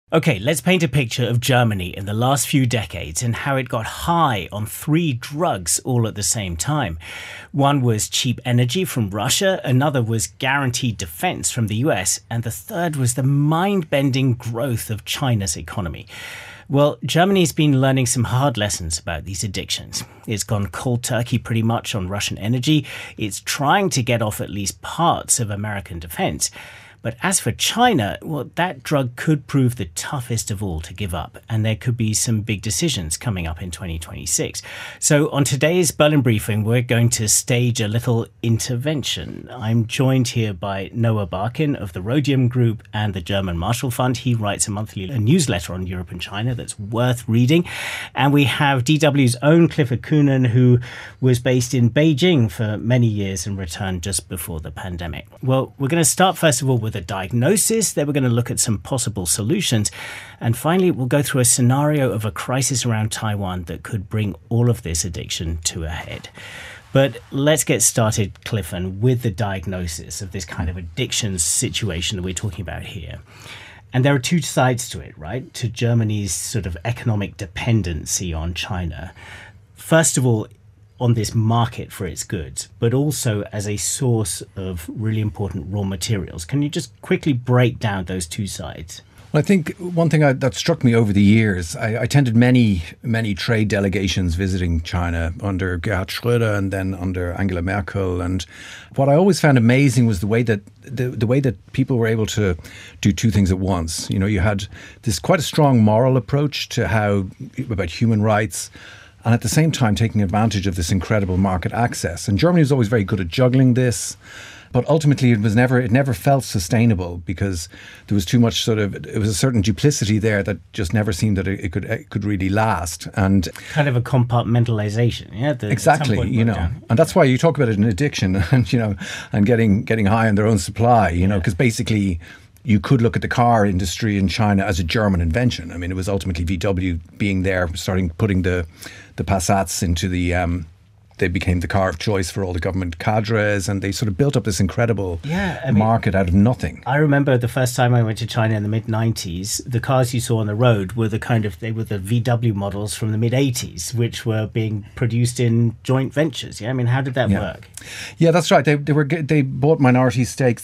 Okay, let's paint a picture of Germany in the last few decades and how it got high on 3 drugs all at the same time. One was cheap energy from Russia, another was guaranteed defense from the US, and the third was the mind-bending growth of China's economy. Well, Germany's been learning some hard lessons about these addictions. It's gone cold turkey pretty much on Russian energy. It's trying to get off at least parts of American defense. But as for China, well, that drug could prove the toughest of all to give up, and there could be some big decisions coming up in 2026. So on today's Berlin Briefing, we're going to stage a little intervention. I'm joined here by Noah Barkin of the Rhodium Group and the German Marshall Fund. He writes a monthly newsletter on Europe and China that's worth reading. And we have DW's own Clifford Coonan, who was based in Beijing for many years and returned just before the pandemic. Well, we're going to start first of all with a diagnosis, then we're going to look at some possible solutions, and finally we'll go through a scenario of a crisis around Taiwan that could bring all of this addiction to a head. But let's get started, Clifford, with the diagnosis of this kind of addiction situation that we're talking about here. And there are two sides to it, right? To Germany's sort of economic dependency on China. First of all, on this market for its goods, but also as a source of really important raw materials. Can you just quickly break down those two sides? Well, I think one thing that struck me over the years, I attended many trade delegations visiting China under Gerhard Schröder and then under Angela Merkel. And what I always found amazing was the way that the way that people were able to do two things at once. You know, you had this quite a strong moral approach to about human rights, and at the same time taking advantage of this incredible market access. And Germany was always very good at juggling this, but ultimately it never felt sustainable because there was too much it was a certain duplicity there that just never seemed that it could really last. And kind of a compartmentalization, yeah. Exactly, and that's why you talk about it in addiction, and getting high on their own supply, because basically, you could look at the car industry in China as a German invention. I mean, it was ultimately VW being there, putting the Passats into they became the car of choice for all the government cadres, and they sort of built up this incredible market out of nothing. I remember the first time I went to China in the mid-90s, the cars you saw on the road were the VW models from the mid-80s, which were being produced in joint ventures. Yeah, I mean, how did that work? Yeah, that's right. They bought minority stakes.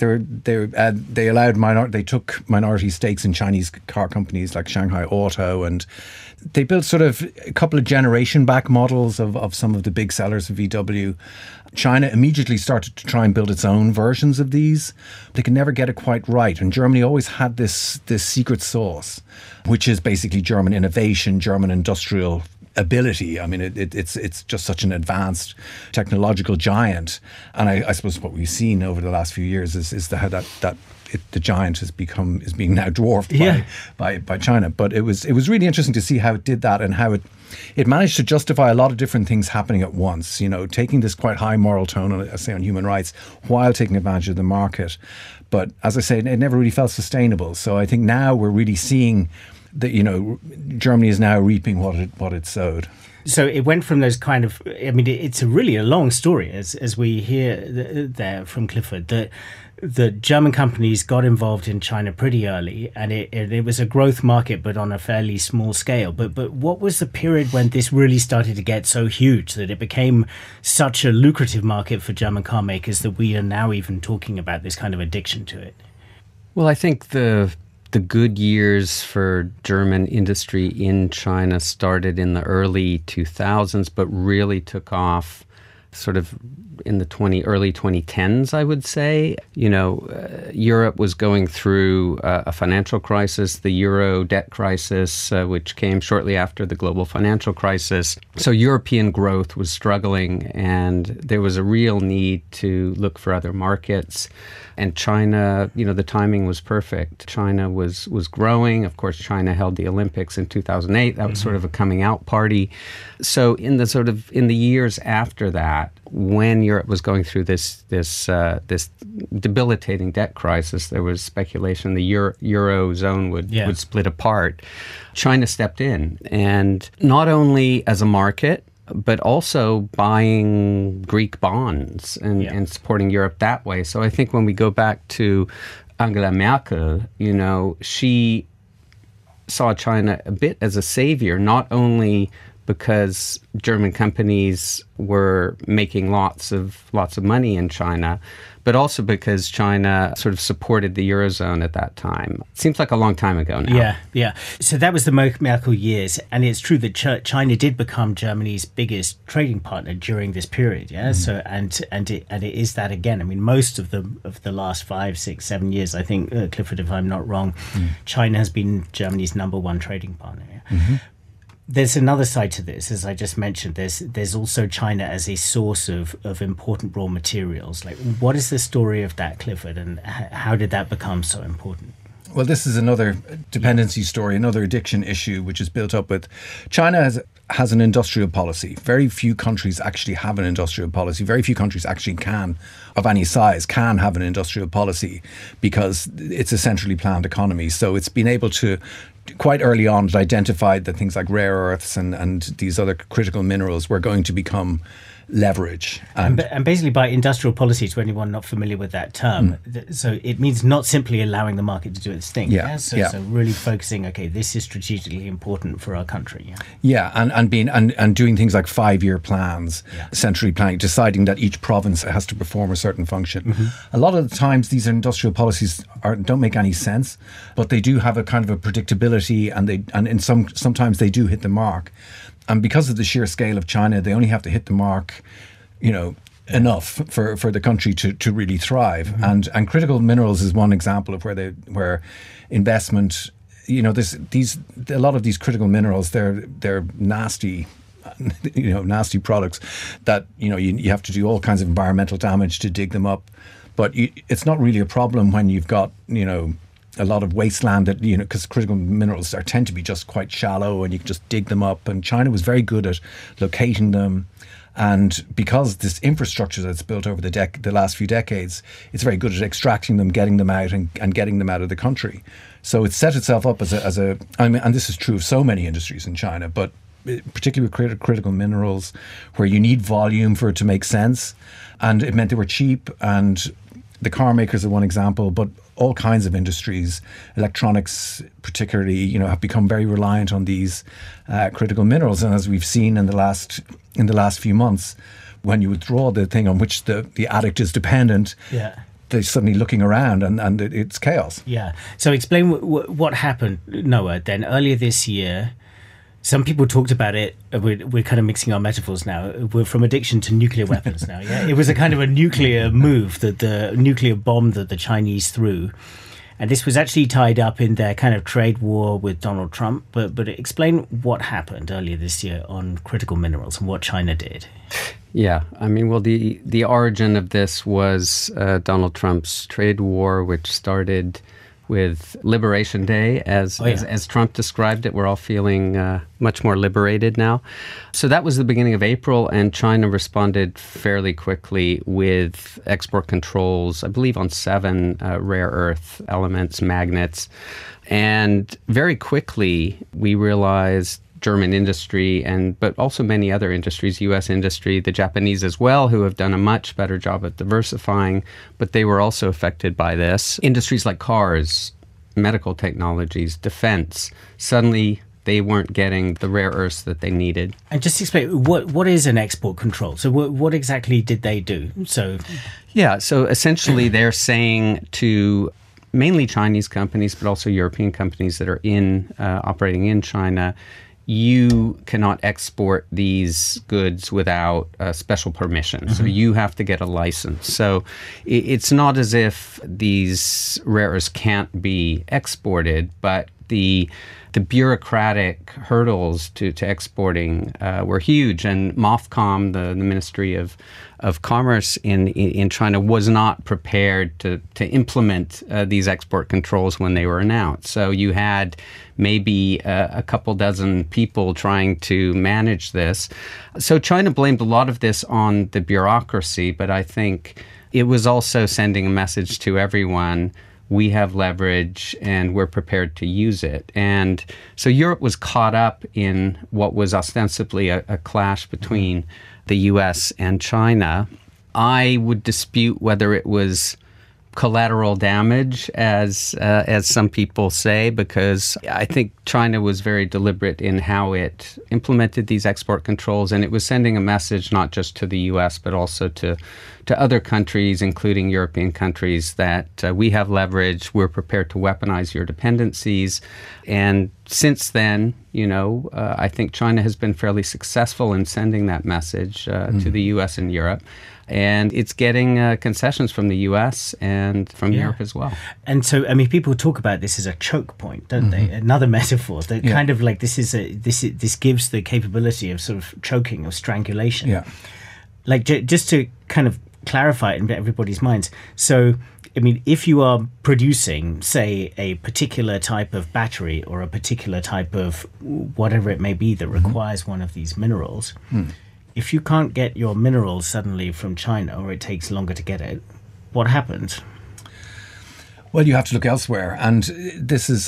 They took minority stakes in Chinese car companies like Shanghai Auto, and they built sort of a couple of generation back models of some of the big sellers of VW. China immediately started to try and build its own versions of these. They could never get it quite right. And Germany always had this secret sauce, which is basically German innovation, German industrial ability. I mean, it's just such an advanced technological giant. And I suppose what we've seen over the last few years is how the giant is being now dwarfed by China. But it was really interesting to see how it did that and how it managed to justify a lot of different things happening at once, taking this quite high moral tone, on human rights, while taking advantage of the market. But as I say, it never really felt sustainable. So I think now we're really seeing that, Germany is now reaping what it sowed. So it went from those kind of, I mean, it's really a long story, as we hear there from Clifford, that the German companies got involved in China pretty early, and it was a growth market, but on a fairly small scale. But what was the period when this really started to get so huge that it became such a lucrative market for German car makers that we are now even talking about this kind of addiction to it? Well, I think the good years for German industry in China started in the early 2000s, but really took off sort of in the early 2010s, I would say. Europe was going through a financial crisis, the Euro debt crisis, which came shortly after the global financial crisis. So European growth was struggling, and there was a real need to look for other markets. And China, the timing was perfect. China was growing. Of course, China held the Olympics in 2008. That was sort of a coming out party. So in the years after that, when Europe was going through this debilitating debt crisis, there was speculation the Eurozone would split apart. China stepped in, and not only as a market, but also buying Greek bonds and supporting Europe that way. So I think when we go back to Angela Merkel, she saw China a bit as a savior, not only because German companies were making lots of money in China, but also because China sort of supported the Eurozone at that time. It seems like a long time ago now. Yeah. So that was the Merkel years, and it's true that China did become Germany's biggest trading partner during this period. Yeah. So and it is that again. I mean, most of the last 5, 6, 7 years, I think, Clifford, if I'm not wrong, China has been Germany's number one trading partner. Yeah? There's another side to this, as I just mentioned. There's also China as a source of important raw materials. Like, what is the story of that, Clifford, and how did that become so important? Well, this is another dependency story, another addiction issue, which is built up with China has an industrial policy. Very few countries actually have an industrial policy. Very few countries actually of any size, can have an industrial policy because it's a centrally planned economy. So it's been able to, quite early on, it identified that things like rare earths and these other critical minerals were going to become leverage. And basically, by industrial policy, to anyone not familiar with that term, so it means not simply allowing the market to do its thing. So really focusing, okay, this is strategically important for our country. And doing things like 5-year plans, centrally planning, deciding that each province has to perform a certain function. A lot of the times, these industrial policies don't make any sense, but they do have a kind of a predictability, and sometimes they do hit the mark. And because of the sheer scale of China, they only have to hit the mark, enough for the country to really thrive. And critical minerals is one example of where investment, there's a lot of these critical minerals, they're nasty, nasty products that, you have to do all kinds of environmental damage to dig them up. But it's not really a problem when you've got, a lot of wasteland that, because critical minerals tend to be just quite shallow and you can just dig them up. And China was very good at locating them. And because this infrastructure that's built over the last few decades, it's very good at extracting them, getting them out and getting them out of the country. So it set itself up as and this is true of so many industries in China, but particularly with critical minerals, where you need volume for it to make sense. And it meant they were cheap, and the car makers are one example, but all kinds of industries, electronics particularly, have become very reliant on these critical minerals. And as we've seen in the last few months, when you withdraw the thing on which the addict is dependent, they're suddenly looking around and it's chaos. Yeah. So explain what happened, Noah, then earlier this year. Some people talked about it. We're kind of mixing our metaphors now. We're from addiction to nuclear weapons now. Yeah, it was a kind of a nuclear move, that the nuclear bomb that the Chinese threw, and this was actually tied up in their kind of trade war with Donald Trump. But explain what happened earlier this year on critical minerals and what China did. Yeah, I mean, well, the origin of this was Donald Trump's trade war, which started with Liberation Day, as Trump described it. We're all feeling much more liberated now. So that was the beginning of April, and China responded fairly quickly with export controls, I believe, on 7 rare earth elements, magnets. And very quickly, we realized German industry, but also many other industries, U.S. industry, the Japanese as well, who have done a much better job at diversifying, but they were also affected by this. Industries like cars, medical technologies, defense, suddenly they weren't getting the rare earths that they needed. And just explain, what is an export control? So what exactly did they do? So essentially they're saying to mainly Chinese companies, but also European companies that are operating in China, you cannot export these goods without special permission. So you have to get a license. So it's not as if these rare earths can't be exported, but the bureaucratic hurdles to exporting were huge. And MOFCOM, the Ministry of Commerce in China, was not prepared to implement these export controls when they were announced. So you had maybe a couple dozen people trying to manage this. So China blamed a lot of this on the bureaucracy, but I think it was also sending a message to everyone: we have leverage and we're prepared to use it. And so Europe was caught up in what was ostensibly a clash between the US and China. I would dispute whether it was collateral damage, as some people say, because I think China was very deliberate in how it implemented these export controls, and it was sending a message not just to the U.S. but also to other countries, including European countries, that we have leverage, we're prepared to weaponize your dependencies. And since then, I think China has been fairly successful in sending that message to the U.S. and Europe. And it's getting concessions from the U.S. and from Europe as well. And so, people talk about this as a choke point, don't they? Another metaphor that kind of like this gives the capability of sort of choking or strangulation. Yeah. Like just to kind of clarify it in everybody's minds. So, if you are producing, say, a particular type of battery or a particular type of whatever it may be that requires one of these minerals, if you can't get your minerals suddenly from China, or it takes longer to get it, what happens? Well, you have to look elsewhere. And this is,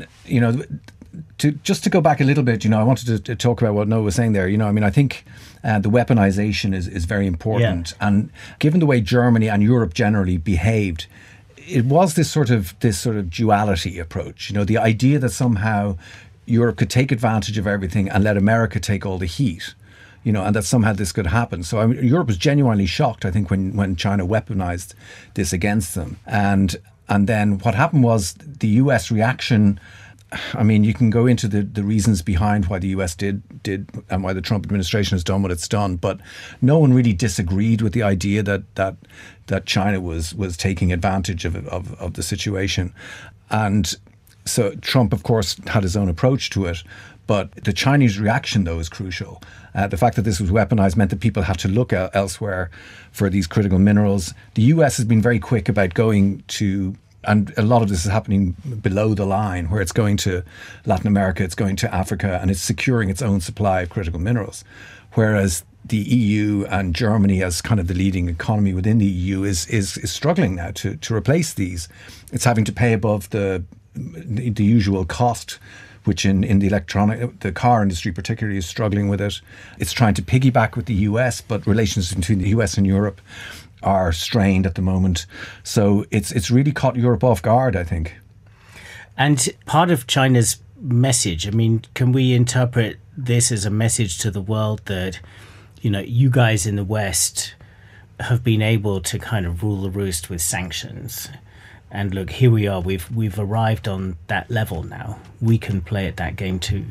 to go back a little bit, I wanted to talk about what Noah was saying there. I think the weaponization is very important. Yeah. And given the way Germany and Europe generally behaved, it was this sort of duality approach. The idea that somehow Europe could take advantage of everything and let America take all the heat. And that somehow this could happen. So Europe was genuinely shocked, I think, when China weaponized this against them. And then what happened was the US reaction. You can go into the reasons behind why the US did and why the Trump administration has done what it's done, but no one really disagreed with the idea that China was taking advantage of the situation. And so Trump, of course, had his own approach to it. But the Chinese reaction, though, is crucial. The fact that this was weaponized meant that people have to look elsewhere for these critical minerals. The US has been very quick about going to, and a lot of this is happening below the line, where it's going to Latin America, it's going to Africa, and it's securing its own supply of critical minerals. Whereas the EU and Germany, as kind of the leading economy within the EU, is struggling now to replace these. It's having to pay above the usual cost, which in the car industry particularly is struggling with it. It's trying to piggyback with the US, but relations between the US and Europe are strained at the moment. So it's really caught Europe off guard, I think. And part of China's message, can we interpret this as a message to the world that, you guys in the West have been able to kind of rule the roost with sanctions? And look, here we are. We've arrived on that level now. We can play at that game too.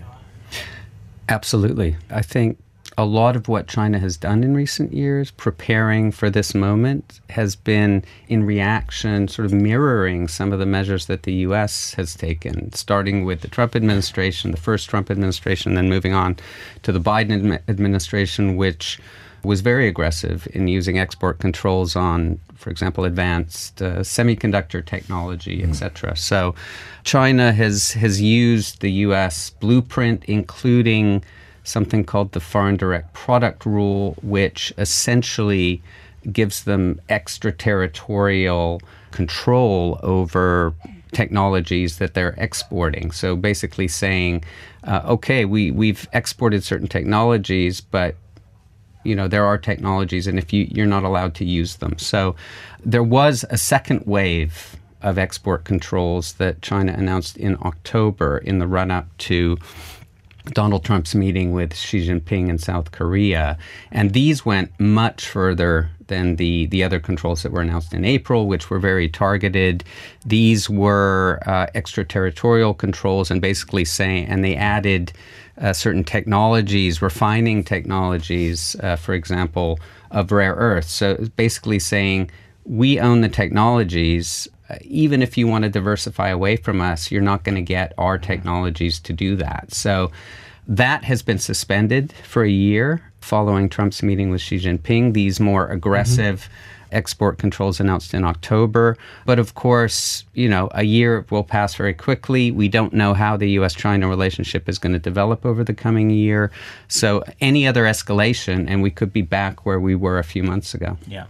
Absolutely. I think a lot of what China has done in recent years, preparing for this moment, has been in reaction, sort of mirroring some of the measures that the U.S. has taken, starting with the Trump administration, the first Trump administration, then moving on to the Biden administration, which was very aggressive in using export controls on, for example, advanced semiconductor technology, etc. So China has used the U.S. blueprint, including something called the Foreign Direct Product Rule, which essentially gives them extraterritorial control over technologies that they're exporting. So basically saying, okay, we've exported certain technologies, but there are technologies, and if you're not allowed to use them. So there was a second wave of export controls that China announced in October in the run-up to Donald Trump's meeting with Xi Jinping in South Korea. And these went much further than the other controls that were announced in April, which were very targeted. These were extraterritorial controls, and basically saying, and they added certain technologies, refining technologies, for example, of rare earths. So it's basically saying, we own the technologies. Even if you want to diversify away from us, you're not going to get our technologies to do that. So that has been suspended for a year following Trump's meeting with Xi Jinping. These more aggressive export controls announced in October. But of course, a year will pass very quickly. We don't know how the U.S.-China relationship is going to develop over the coming year. So any other escalation, and we could be back where we were a few months ago. Yeah.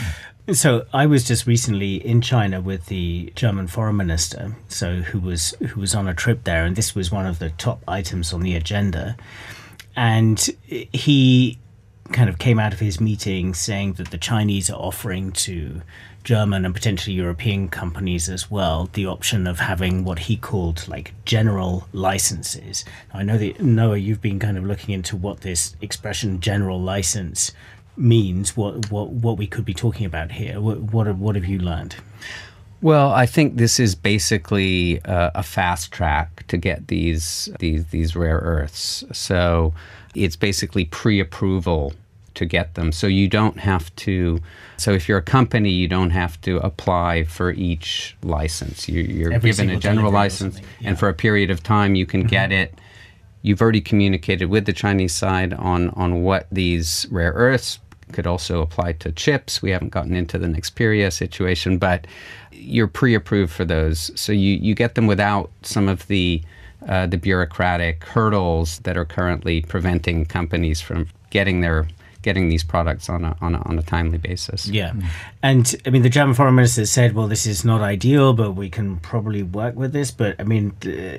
So I was just recently in China with the German foreign minister, who was on a trip there, and this was one of the top items on the agenda. And he kind of came out of his meeting saying that the Chinese are offering to German and potentially European companies as well the option of having what he called like general licenses. I know that, Noah, you've been kind of looking into what this expression general license means, what we could be talking about here. What have you learned? Well, I think this is basically a fast track to get these rare earths. So it's basically pre-approval to get them. So you don't have to. So if you're a company, you don't have to apply for each license. You're given a general license, and for a period of time you can get it. You've already communicated with the Chinese side on what these rare earths could also apply to chips. We haven't gotten into the Nexperia situation, but you're pre-approved for those. So you get them without some of the bureaucratic hurdles that are currently preventing companies from getting these products on a timely basis. Yeah. And I mean, the German foreign minister said, well, this is not ideal, but we can probably work with this. But I mean,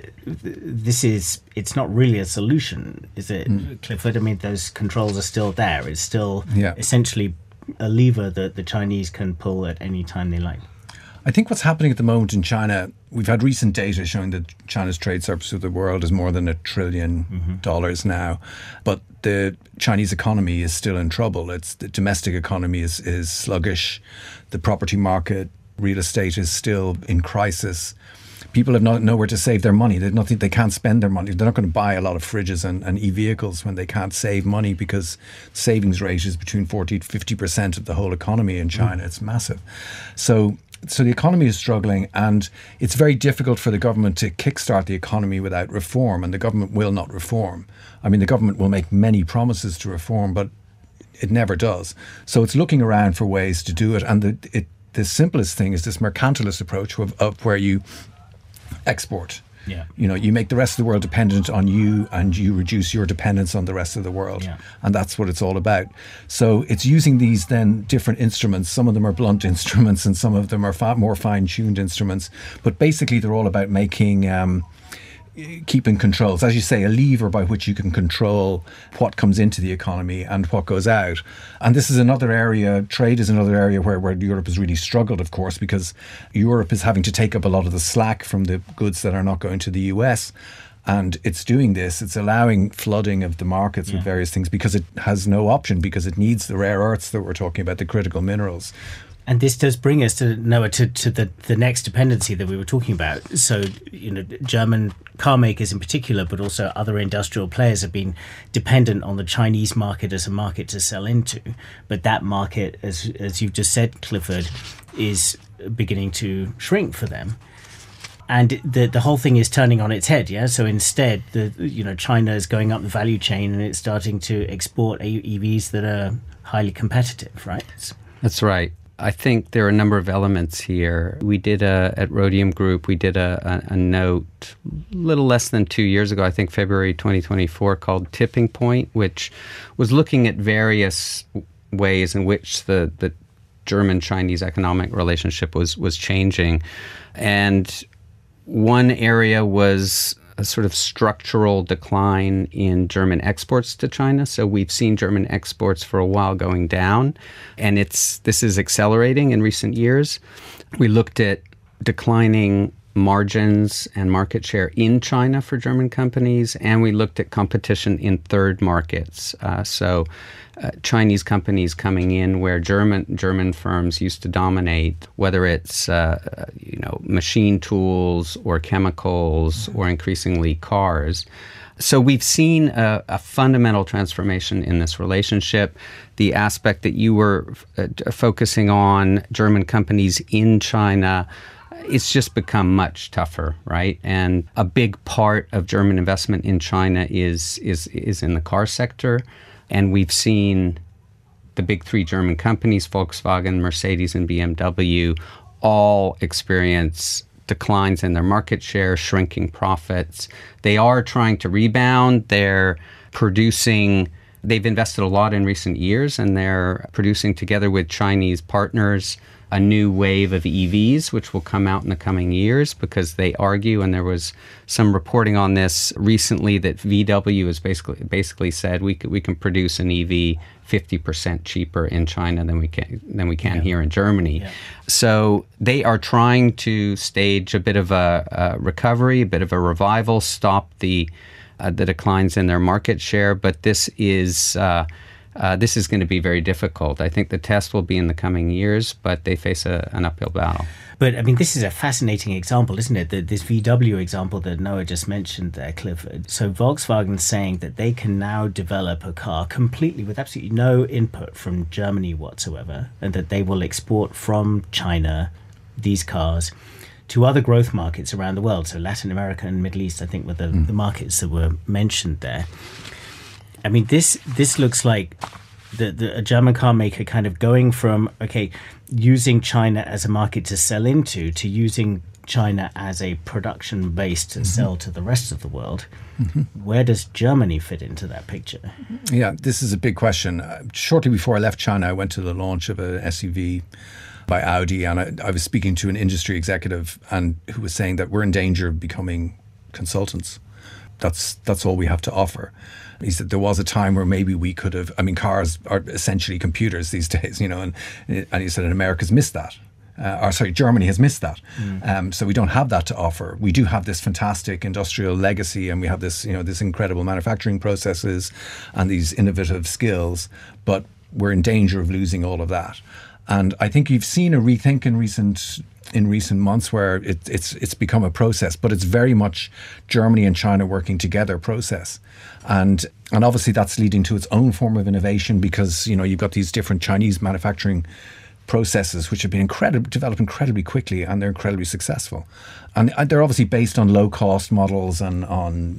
it's not really a solution, is it, Clifford? I mean, those controls are still there. It's still essentially a lever that the Chinese can pull at any time they like. I think what's happening at the moment in China, we've had recent data showing that China's trade surplus with the world is more than $1 trillion now. But the Chinese economy is still in trouble. The domestic economy is sluggish. The property market, real estate is still in crisis. People have nowhere to save their money. They can't spend their money. They're not going to buy a lot of fridges and e-vehicles when they can't save money, because savings rate is between 40 to 50% of the whole economy in China. It's massive. So the economy is struggling, and it's very difficult for the government to kickstart the economy without reform, and the government will not reform. I mean, the government will make many promises to reform, but it never does. So it's looking around for ways to do it, and the simplest thing is this mercantilist approach of where you export. Yeah. You make the rest of the world dependent on you, and you reduce your dependence on the rest of the world. Yeah. And that's what it's all about. So it's using these then different instruments. Some of them are blunt instruments and some of them are more fine-tuned instruments. But basically they're all about keeping controls. As you say, a lever by which you can control what comes into the economy and what goes out. And this is another area, trade is another area where Europe has really struggled, of course, because Europe is having to take up a lot of the slack from the goods that are not going to the US. And it's doing this. It's allowing flooding of the markets with various things because it has no option, because it needs the rare earths that we're talking about, the critical minerals. And this does bring us to Noah to the next dependency that we were talking about. So, German car makers in particular, but also other industrial players have been dependent on the Chinese market as a market to sell into. But that market, as you've just said, Clifford, is beginning to shrink for them. And the whole thing is turning on its head, yeah. So instead, China is going up the value chain and it's starting to export EVs that are highly competitive, right? That's right. I think there are a number of elements here. We did at Rhodium Group, we did a note a little less than 2 years ago, I think February 2024, called Tipping Point, which was looking at various ways in which the German-Chinese economic relationship was changing. And one area was a sort of structural decline in German exports to China. So we've seen German exports for a while going down, and this is accelerating in recent years. We looked at declining margins and market share in China for German companies, and we looked at competition in third markets. Chinese companies coming in where German firms used to dominate, whether it's machine tools or chemicals or increasingly cars. So we've seen a fundamental transformation in this relationship. The aspect that you were focusing on, German companies in China, it's just become much tougher, right? And a big part of German investment in China is in the car sector. And we've seen the big three German companies, Volkswagen, Mercedes, and BMW, all experience declines in their market share, shrinking profits. They are trying to rebound. They've invested a lot in recent years, and they're producing together with Chinese partners a new wave of EVs, which will come out in the coming years, because they argue, and there was some reporting on this recently, that VW has basically said we can produce an EV 50% cheaper in China than we can here in Germany. Yeah. So they are trying to stage a bit of a recovery, a bit of a revival, stop the declines in their market share. But this is going to be very difficult. I think the test will be in the coming years, but they face an uphill battle. But, I mean, this is a fascinating example, isn't it? This VW example that Noah just mentioned there, Clifford. So Volkswagen's saying that they can now develop a car completely with absolutely no input from Germany whatsoever, and that they will export from China these cars to other growth markets around the world. So Latin America and Middle East, I think, were the markets that were mentioned there. I mean, this looks like a German car maker kind of going from, using China as a market to sell into, to using China as a production base to sell to the rest of the world. Where does Germany fit into that picture? Yeah, this is a big question. Shortly before I left China, I went to the launch of an SUV by Audi, and I was speaking to an industry executive and who was saying that we're in danger of becoming consultants. That's all we have to offer. He said there was a time where maybe we could have, cars are essentially computers these days, and he said, and America's missed that. Germany has missed that. So we don't have that to offer. We do have this fantastic industrial legacy, and we have this, this incredible manufacturing processes and these innovative skills, but we're in danger of losing all of that. And I think you've seen a rethink in recent months where it's become a process, but it's very much Germany and China working together process. And obviously that's leading to its own form of innovation, because, you've got these different Chinese manufacturing processes which have been developed incredibly quickly, and they're incredibly successful. And they're obviously based on low cost models and on,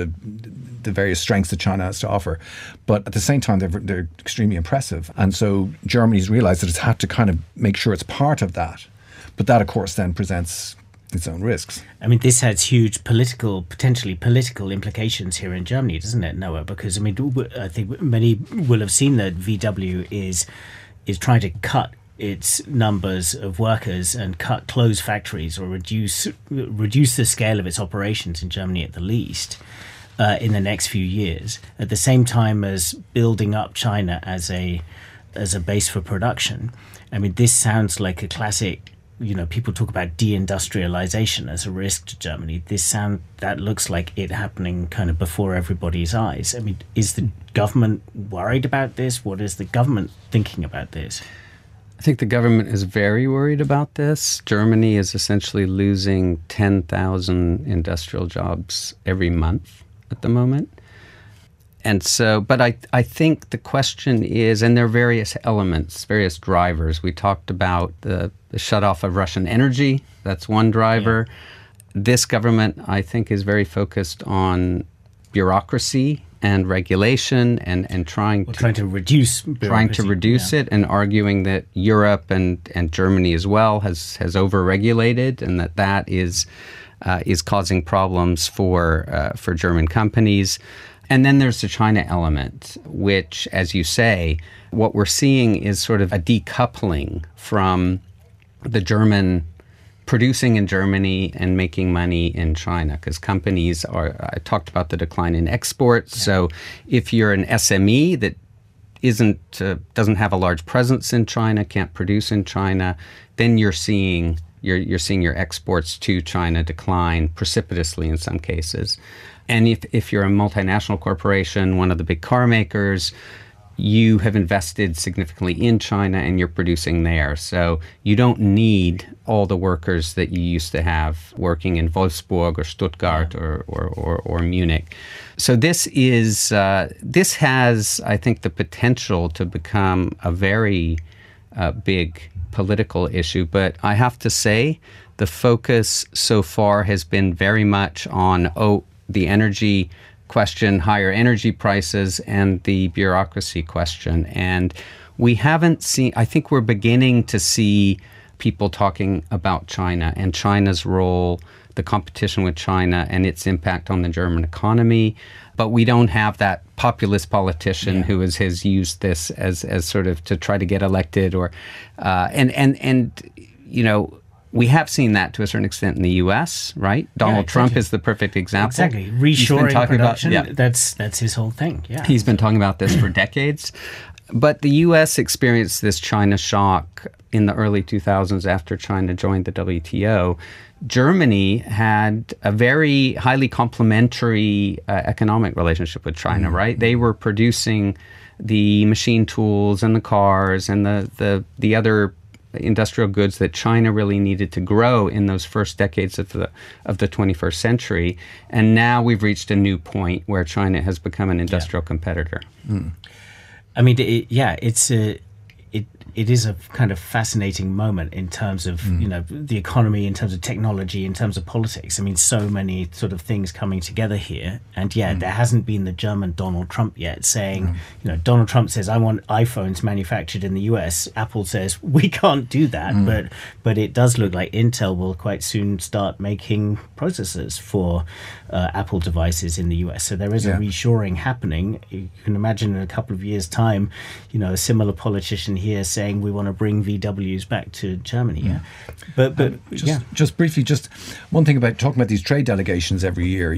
the various strengths that China has to offer. But at the same time, they're extremely impressive. And so Germany's realized that it's had to kind of make sure it's part of that. But that, of course, then presents its own risks. I mean, this has huge potentially political implications here in Germany, doesn't it, Noah? Because, I think many will have seen that VW is trying to cut its numbers of workers and close factories, or reduce the scale of its operations in Germany at the least in the next few years, at the same time as building up China as a base for production. I mean, this sounds like a classic, people talk about deindustrialization as a risk to Germany. That looks like it happening kind of before everybody's eyes. I mean, is the government worried about this? What is the government thinking about this? I think the government is very worried about this. Germany is essentially losing 10,000 industrial jobs every month at the moment. And so, but I think the question is, and there are various elements, various drivers. We talked about the shutoff of Russian energy. That's one driver. Yeah. This government, I think, is very focused on bureaucracy and regulation and trying to reduce it, and arguing that Europe and Germany as well has overregulated, and that is causing problems for German companies. And then there's the China element, which, as you say, what we're seeing is sort of a decoupling from the German producing in Germany and making money in China, because companies I talked about the decline in exports. Yeah. So if you're an SME that doesn't have a large presence in China, can't produce in China, then you're seeing your exports to China decline precipitously in some cases. And if you're a multinational corporation, one of the big car makers, you have invested significantly in China and you're producing there. So you don't need all the workers that you used to have working in Wolfsburg or Stuttgart or Munich. So this has, I think, the potential to become a very big political issue. But I have to say, the focus so far has been very much on, the energy question, higher energy prices, and the bureaucracy question. And we haven't seen, I think we're beginning to see people talking about China and China's role, the competition with China and its impact on the German economy. But we don't have that populist politician who has used this as sort of to try to get elected we have seen that to a certain extent in the U.S., right? Donald Trump is the perfect example. Exactly. Reshoring production, that's his whole thing. Yeah. He's been talking about this for decades. But the U.S. experienced this China shock in the early 2000s after China joined the WTO. Germany had a very highly complementary economic relationship with China, right? They were producing the machine tools and the cars and the other industrial goods that China really needed to grow in those first decades of the 21st century. And now we've reached a new point where China has become an industrial competitor. I mean, it is a kind of fascinating moment in terms of, the economy, in terms of technology, in terms of politics. I mean, so many sort of things coming together here. And there hasn't been the German Donald Trump yet saying, Donald Trump says, I want iPhones manufactured in the US. Apple says, we can't do that. But it does look like Intel will quite soon start making processors for Apple devices in the US. So there is a reshoring happening. You can imagine in a couple of years' time, a similar politician here saying we want to bring VWs back to Germany. Just briefly, just one thing about talking about these trade delegations every year.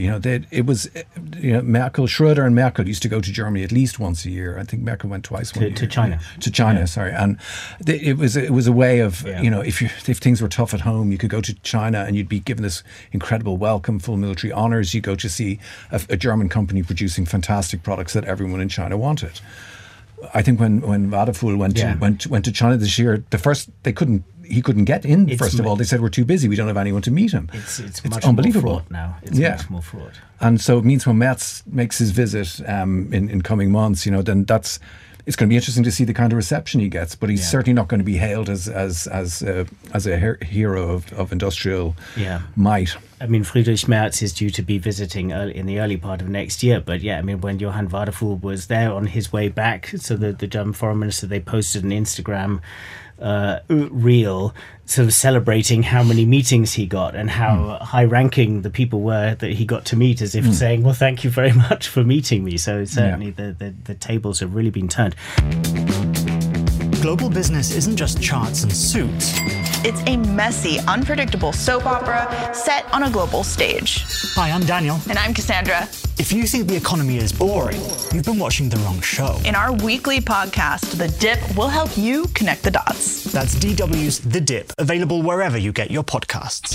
Schröder and Merkel used to go to Germany at least once a year. I think Merkel went twice. To China. To China, sorry. And it was a way of if things were tough at home, you could go to China and you'd be given this incredible welcome, full military honors. You go to see a German company producing fantastic products that everyone in China wanted. I think when Vadeful went to China this year, he couldn't get in. First of all, they said we're too busy. We don't have anyone to meet him. It's much unbelievable more fraught now. It's much more fraught. And so it means when Merz makes his visit in coming months, then it's going to be interesting to see the kind of reception he gets. But he's certainly not going to be hailed as a hero of industrial might. I mean, Friedrich Merz is due to be visiting in the early part of next year. But when Johann Vadeful was there on his way back, so the German foreign minister, they posted an Instagram reel sort of celebrating how many meetings he got and how high-ranking the people were that he got to meet, as if saying, well, thank you very much for meeting me. So certainly the tables have really been turned. Global business isn't just charts and suits. It's a messy, unpredictable soap opera set on a global stage. Hi, I'm Daniel. And I'm Cassandra. If you think the economy is boring, you've been watching the wrong show. In our weekly podcast, The Dip, we'll help you connect the dots. That's DW's The Dip, available wherever you get your podcasts.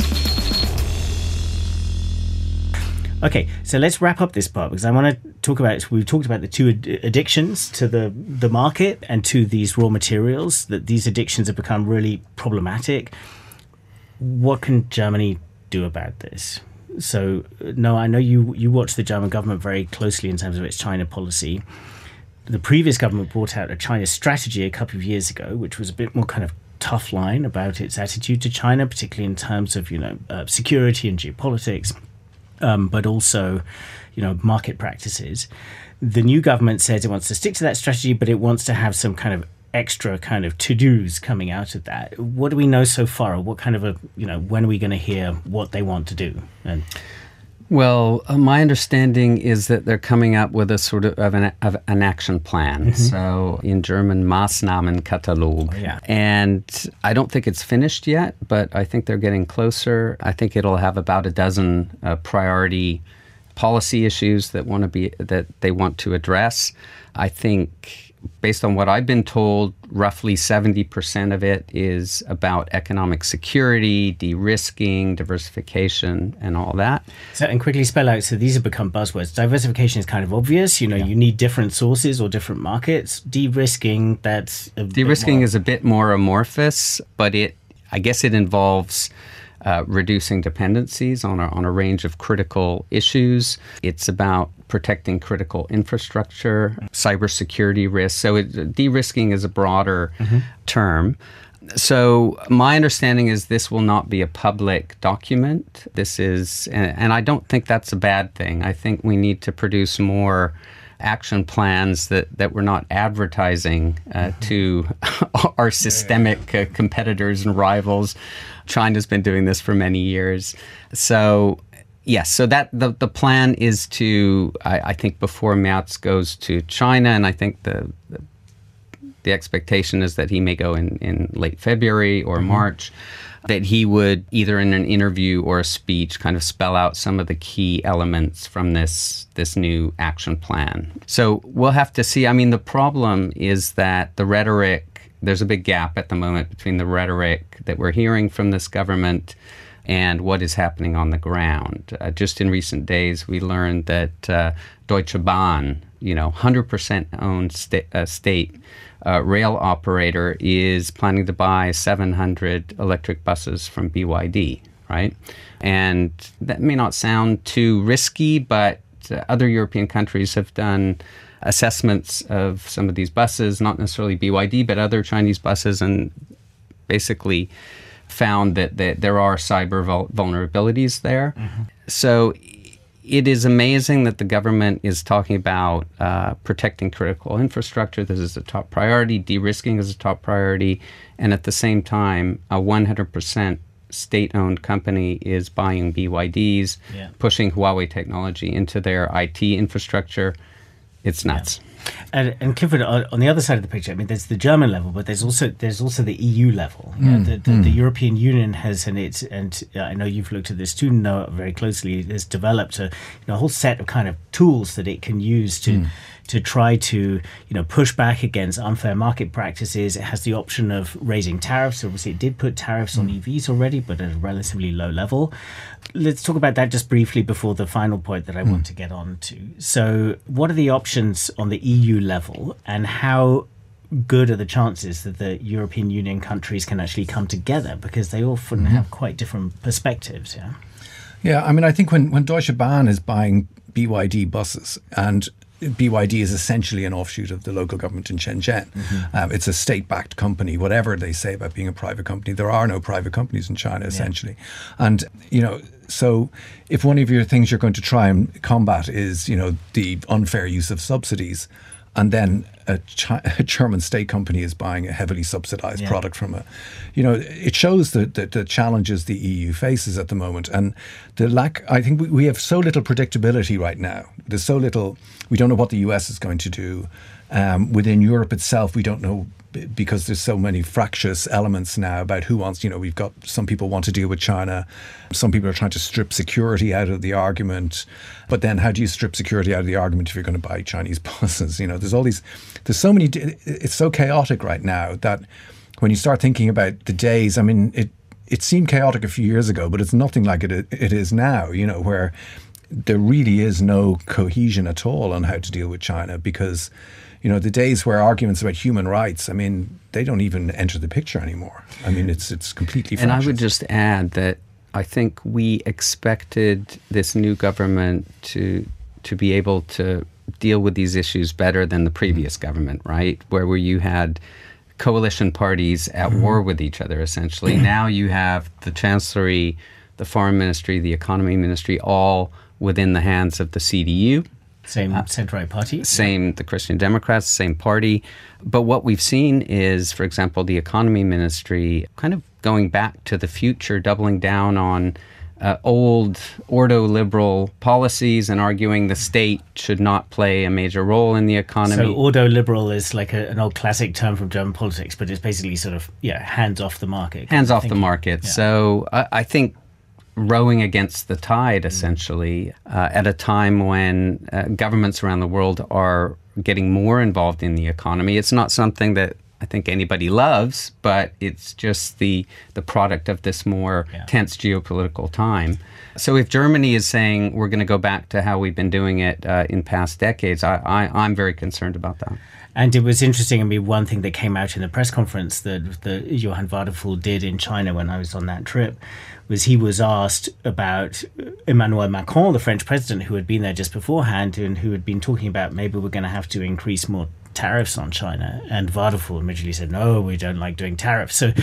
Okay, so let's wrap up this part because I want to talk about, we talked about the two addictions to the market and to these raw materials, that these addictions have become really problematic. What can Germany do about this? So, Noah, I know you watch the German government very closely in terms of its China policy. The previous government brought out a China strategy a couple of years ago, which was a bit more kind of tough line about its attitude to China, particularly in terms of, security and geopolitics. But also, market practices. The new government says it wants to stick to that strategy, but it wants to have some kind of extra kind of to-dos coming out of that. What do we know so far? What kind of when are we going to hear what they want to do? Well, my understanding is that they're coming up with a sort of an action plan. Mm-hmm. So in German, Maßnahmenkatalog. Oh, yeah. And I don't think it's finished yet, but I think they're getting closer. I think it'll have about a dozen priority policy issues that they want to address. I think, based on what I've been told, roughly 70% of it is about economic security, de-risking, diversification, and all that. So, and quickly spell out, so these have become buzzwords. Diversification is kind of obvious. You need different sources or different markets. De-risking, that's de-risking is a bit more amorphous, but I guess it involves reducing dependencies on a range of critical issues. It's about protecting critical infrastructure, cybersecurity risks. So de-risking is a broader term. So my understanding is this will not be a public document. This is, and I don't think that's a bad thing. I think we need to produce more action plans that we're not advertising to our systemic competitors and rivals. China's been doing this for many years. So, yes, so that the plan is to, I think, before Merz goes to China, and I think the expectation is that he may go in late February or March, that he would either in an interview or a speech kind of spell out some of the key elements from this new action plan. So we'll have to see. I mean, the problem is that the rhetoric, there's a big gap at the moment between the rhetoric that we're hearing from this government and what is happening on the ground. Just in recent days, we learned that Deutsche Bahn, 100% owned state rail operator, is planning to buy 700 electric buses from BYD, right? And that may not sound too risky, but other European countries have done assessments of some of these buses, not necessarily BYD, but other Chinese buses, and basically found that there are cyber vulnerabilities there. So it is amazing that the government is talking about protecting critical infrastructure. This is a top priority. De-risking is a top priority. And at the same time, a 100% state-owned company is buying BYDs, pushing Huawei technology into their IT infrastructure. It's nuts. Yeah. And Clifford, on the other side of the picture, I mean, there's the German level, but there's also the EU level. The European Union has, and I know you've looked at this too, Noah, very closely, has developed a whole set of kind of tools that it can use to try to push back against unfair market practices. It has the option of raising tariffs. Obviously, it did put tariffs on EVs already, but at a relatively low level. Let's talk about that just briefly before the final point that I want to get on to. So what are the options on the EU level, and how good are the chances that the European Union countries can actually come together? Because they often have quite different perspectives, Yeah, I mean, I think when Deutsche Bahn is buying BYD buses, and BYD is essentially an offshoot of the local government in Shenzhen. It's a state-backed company, whatever they say about being a private company. There are no private companies in China, essentially. And, so if one of your things you're going to try and combat is, the unfair use of subsidies, and then a German state company is buying a heavily subsidized product from it shows the challenges the EU faces at the moment, and the lack. I think we have so little predictability right now. There's so little. We don't know what the US is going to do. Within Europe itself, we don't know, because there's so many fractious elements now about who wants, we've got some people want to deal with China. Some people are trying to strip security out of the argument. But then how do you strip security out of the argument if you're going to buy Chinese buses? There's so many, it's so chaotic right now that when you start thinking about the days, I mean, it seemed chaotic a few years ago, but it's nothing like it is now, where there really is no cohesion at all on how to deal with China, because the days where arguments about human rights, I mean, they don't even enter the picture anymore. I mean, it's completely fractious. And I would just add that I think we expected this new government to be able to deal with these issues better than the previous government, right? Where you had coalition parties at war with each other, essentially. Now you have the Chancellery, the Foreign Ministry, the Economy Ministry, all within the hands of the CDU. Same centre-right party. Same, the Christian Democrats, same party. But what we've seen is, for example, the Economy Ministry kind of going back to the future, doubling down on old ordo-liberal policies and arguing the state should not play a major role in the economy. So ordo-liberal is like an old classic term from German politics, but it's basically sort of, hands off the market. Hands off the market. Yeah. So I think rowing against the tide, essentially, at a time when governments around the world are getting more involved in the economy. It's not something that I think anybody loves, but it's just the product of this more tense geopolitical time. So if Germany is saying we're going to go back to how we've been doing it in past decades, I'm very concerned about that. And it was interesting. I mean, one thing that came out in the press conference that Johann Wadephul did in China when I was on that trip was he was asked about Emmanuel Macron, the French president, who had been there just beforehand and who had been talking about maybe we're going to have to increase more tariffs on China. And Wadephul immediately said, no, we don't like doing tariffs. So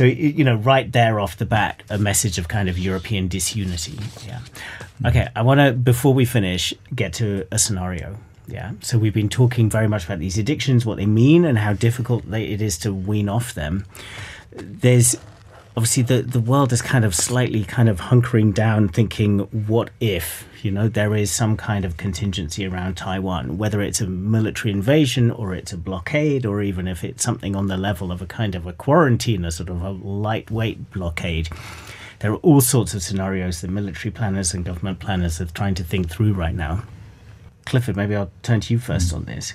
right there off the bat, a message of kind of European disunity. Yeah. Okay, I want to, before we finish, get to a scenario. Yeah. So we've been talking very much about these addictions, what they mean and how difficult it is to wean off them. There's obviously the world is kind of slightly kind of hunkering down, thinking, what if, there is some kind of contingency around Taiwan, whether it's a military invasion or it's a blockade, or even if it's something on the level of a kind of a quarantine, a sort of a lightweight blockade. There are all sorts of scenarios that military planners and government planners are trying to think through right now. Clifford, maybe I'll turn to you first on this.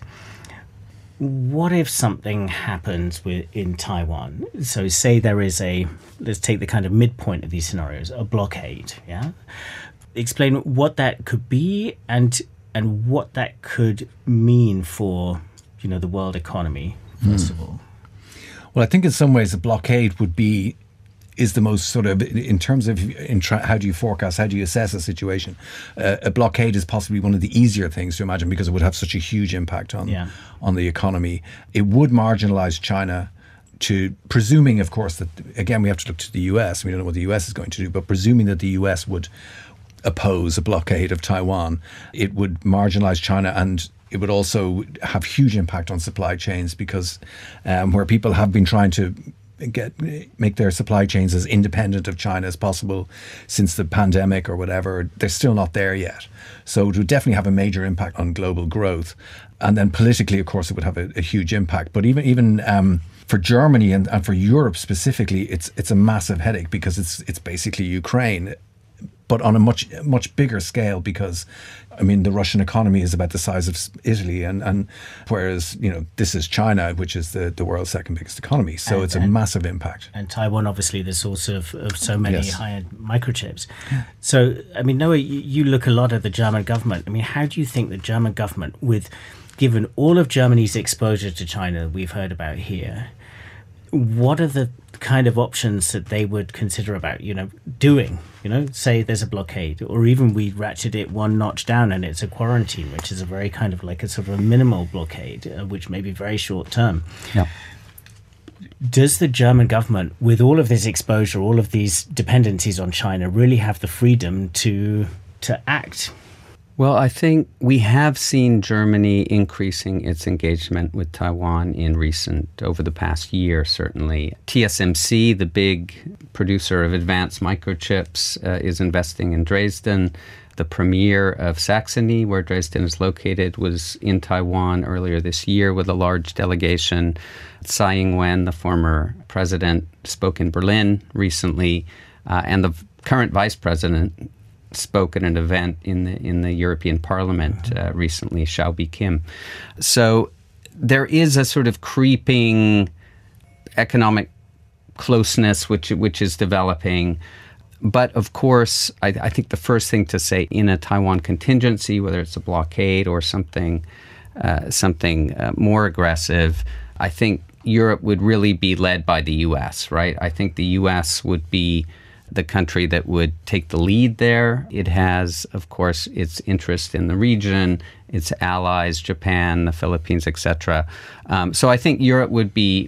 What if something happens in Taiwan? So say there is let's take the kind of midpoint of these scenarios, a blockade, yeah? Explain what that could be and what that could mean for, the world economy, first of all. Well, I think in some ways a blockade is the most sort of, in terms of how do you forecast, how do you assess a situation? A blockade is possibly one of the easier things to imagine because it would have such a huge impact on the economy. It would marginalize China to, presuming, of course, that, again, we have to look to the US. We don't know what the US is going to do, but presuming that the US would oppose a blockade of Taiwan, it would marginalize China, and it would also have huge impact on supply chains because where people have been trying to make their supply chains as independent of China as possible since the pandemic or whatever, they're still not there yet. So it would definitely have a major impact on global growth. And then politically, of course, it would have a huge impact. But even for Germany and for Europe specifically, it's a massive headache because it's basically Ukraine, but on a much bigger scale because, the Russian economy is about the size of Italy, and whereas, this is China, which is the world's second biggest economy. So it's a massive impact. And Taiwan, obviously, the source of so many high-end microchips. So, Noah, you look a lot at the German government. How do you think the German government, given all of Germany's exposure to China we've heard about here, what are the kind of options that they would consider about, doing? Say there's a blockade, or even we ratchet it one notch down and it's a quarantine, which is a very kind of like a sort of a minimal blockade, which may be very short term. Yeah. Does the German government, with all of this exposure, all of these dependencies on China, really have the freedom to act? Well, I think we have seen Germany increasing its engagement with Taiwan over the past year, certainly. TSMC, the big producer of advanced microchips, is investing in Dresden. The premier of Saxony, where Dresden is located, was in Taiwan earlier this year with a large delegation. Tsai Ing-wen, the former president, spoke in Berlin recently, and the current vice president spoke at an event in the European Parliament recently, Xiaobi Kim. So there is a sort of creeping economic closeness which is developing. But of course, I think the first thing to say in a Taiwan contingency, whether it's a blockade or something more aggressive, I think Europe would really be led by the U.S., right? I think the U.S. would be the country that would take the lead there. It has, of course, its interest in the region, its allies, Japan, the Philippines, etc. So I think Europe would be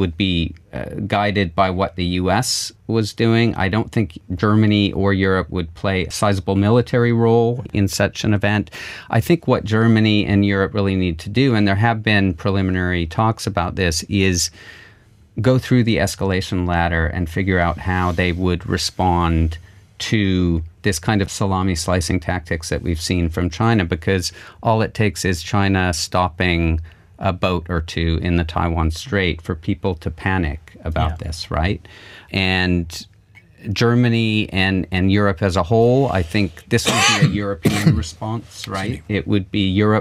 guided by what the U.S. was doing. I don't think Germany or Europe would play a sizable military role in such an event. I think what Germany and Europe really need to do, and there have been preliminary talks about this, is go through the escalation ladder and figure out how they would respond to this kind of salami slicing tactics that we've seen from China, because all it takes is China stopping a boat or two in the Taiwan Strait for people to panic about this, right? And Germany and Europe as a whole, I think this would be a European response, right? It wouldn't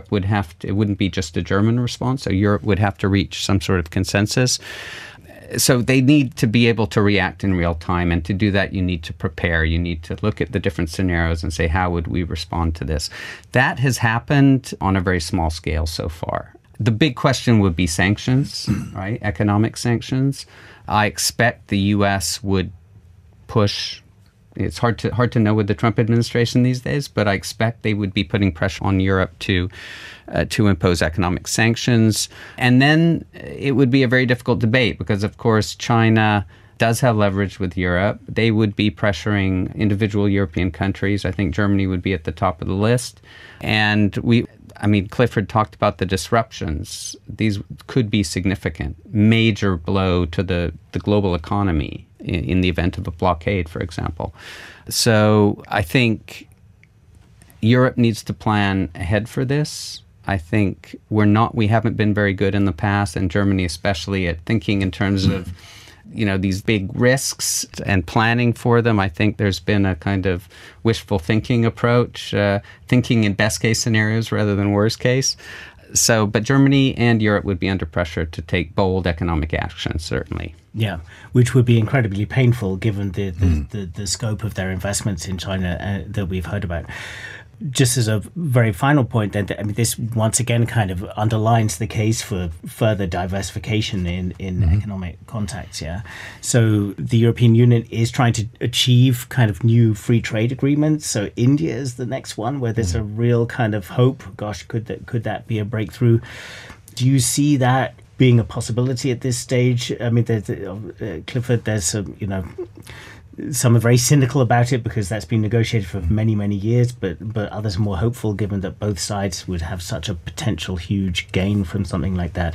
be just a German response, so Europe would have to reach some sort of consensus. So they need to be able to react in real time. And to do that, you need to prepare. You need to look at the different scenarios and say, how would we respond to this? That has happened on a very small scale so far. The big question would be sanctions, right? Economic sanctions. I expect the U.S. would push. It's hard to know with the Trump administration these days, but I expect they would be putting pressure on Europe to impose economic sanctions. And then it would be a very difficult debate because, of course, China does have leverage with Europe. They would be pressuring individual European countries. I think Germany would be at the top of the list. And I mean, Clifford talked about the disruptions. These could be significant, major blow to the global economy in the event of a blockade, for example. So I think Europe needs to plan ahead for this. I think we haven't been very good in the past, and Germany especially, at thinking in terms of, these big risks and planning for them. I think there's been a kind of wishful thinking approach, thinking in best case scenarios rather than worst case. So, but Germany and Europe would be under pressure to take bold economic action, certainly. Yeah, which would be incredibly painful given the scope of their investments in China that we've heard about. Just as a very final point, then, I mean, this once again kind of underlines the case for further diversification in economic contacts. Yeah, so the European Union is trying to achieve kind of new free trade agreements. So India is the next one where there's a real kind of hope. Gosh, could that be a breakthrough? Do you see that being a possibility at this stage? I mean, Clifford, there's some are very cynical about it because that's been negotiated for many, many years, but others are more hopeful given that both sides would have such a potential huge gain from something like that.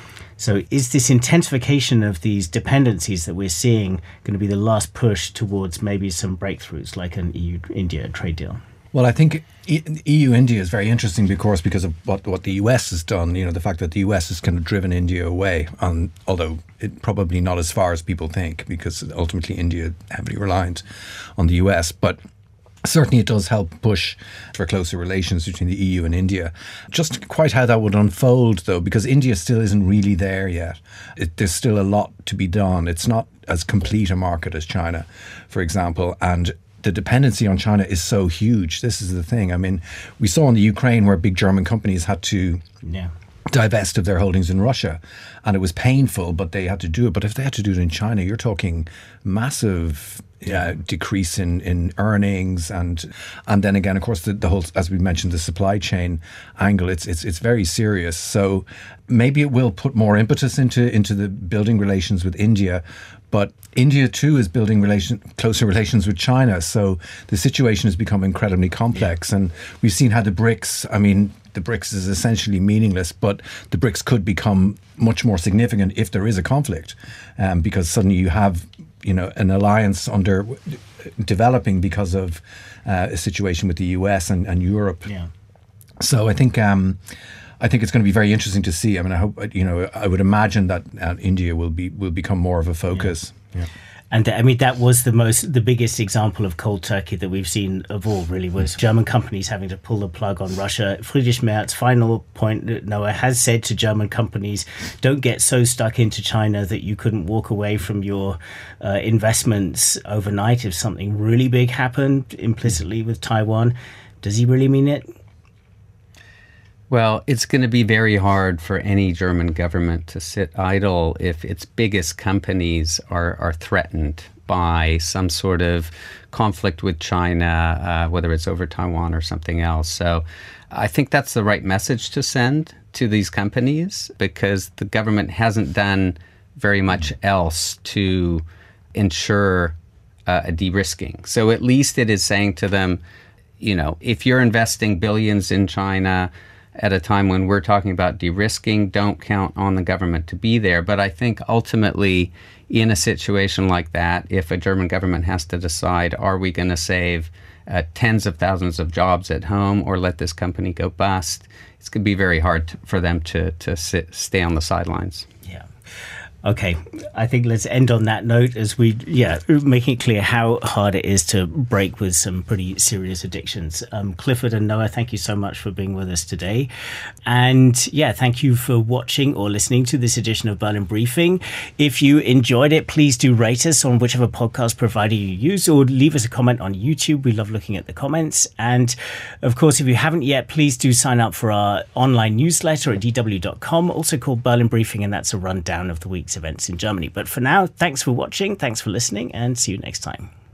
So is this intensification of these dependencies that we're seeing going to be the last push towards maybe some breakthroughs like an EU-India trade deal? Well, I think EU-India is very interesting, of course, because of what the US has done. The fact that the US has kind of driven India away, although it probably not as far as people think, because ultimately India is heavily reliant on the US. But certainly it does help push for closer relations between the EU and India. Just quite how that would unfold, though, because India still isn't really there yet. There's still a lot to be done. It's not as complete a market as China, for example, and the dependency on China is so huge. This is the thing. I mean, we saw in the Ukraine where big German companies had to divest of their holdings in Russia, and it was painful, but they had to do it. But if they had to do it in China, you're talking massive decrease in earnings, and then again, of course, the whole, as we mentioned, the supply chain angle. It's very serious. So maybe it will put more impetus into the building relations with India. But India, too, is building closer relations with China. So the situation has become incredibly complex. And we've seen how the BRICS, I mean, the BRICS is essentially meaningless, but the BRICS could become much more significant if there is a conflict, because suddenly you have, an alliance developing because of a situation with the US and Europe. Yeah. So I think it's going to be very interesting to see. I mean, I hope, I would imagine that India will become more of a focus. Yeah. And I mean, that was the biggest example of cold turkey that we've seen of all, really, was German companies having to pull the plug on Russia. Friedrich Merz's final point, Noah, has said to German companies, don't get so stuck into China that you couldn't walk away from your investments overnight if something really big happened, implicitly with Taiwan. Does he really mean it? Well, it's going to be very hard for any German government to sit idle if its biggest companies are threatened by some sort of conflict with China, whether it's over Taiwan or something else. So I think that's the right message to send to these companies, because the government hasn't done very much else to ensure a de-risking. So at least it is saying to them, if you're investing billions in China at a time when we're talking about de-risking, don't count on the government to be there. But I think ultimately, in a situation like that, if a German government has to decide, are we going to save tens of thousands of jobs at home or let this company go bust, it's going to be very hard for them to stay on the sidelines. Yeah. Okay, I think let's end on that note as making it clear how hard it is to break with some pretty serious addictions. Clifford and Noah, thank you so much for being with us today. And thank you for watching or listening to this edition of Berlin Briefing. If you enjoyed it, please do rate us on whichever podcast provider you use, or leave us a comment on YouTube. We love looking at the comments. And of course, if you haven't yet, please do sign up for our online newsletter at dw.com, also called Berlin Briefing, and that's a rundown of the week's events in Germany. But for now, thanks for watching, thanks for listening, and see you next time.